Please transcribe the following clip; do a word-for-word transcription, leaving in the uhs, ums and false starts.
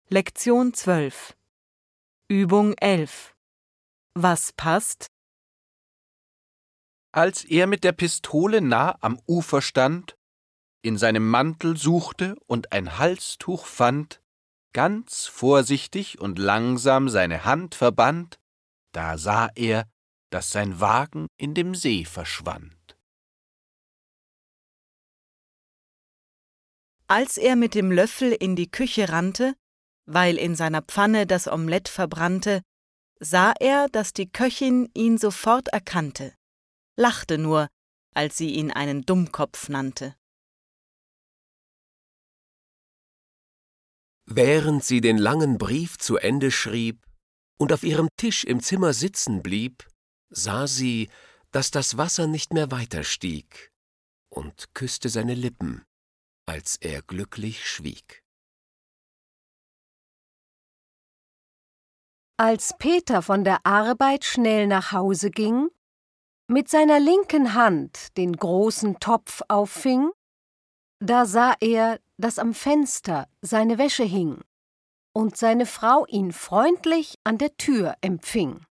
Lektion zwölf. Übung elf. Was passt? Als er mit der Pistole nah am Ufer stand, in seinem Mantel suchte und ein Halstuch fand, ganz vorsichtig und langsam seine Hand verband, da sah er, dass sein Wagen in dem See verschwand. Als er mit dem Löffel in die Küche rannte, weil in seiner Pfanne das Omelett verbrannte, sah er, dass die Köchin ihn sofort erkannte, lachte nur, als sie ihn einen Dummkopf nannte. Während sie den langen Brief zu Ende schrieb und auf ihrem Tisch im Zimmer sitzen blieb, sah sie, dass das Wasser nicht mehr weiter stieg, und küsste seine Lippen, als er glücklich schwieg. Als Peter von der Arbeit schnell nach Hause ging, mit seiner linken Hand den großen Topf auffing, da sah er, dass am Fenster seine Wäsche hing und seine Frau ihn freundlich an der Tür empfing.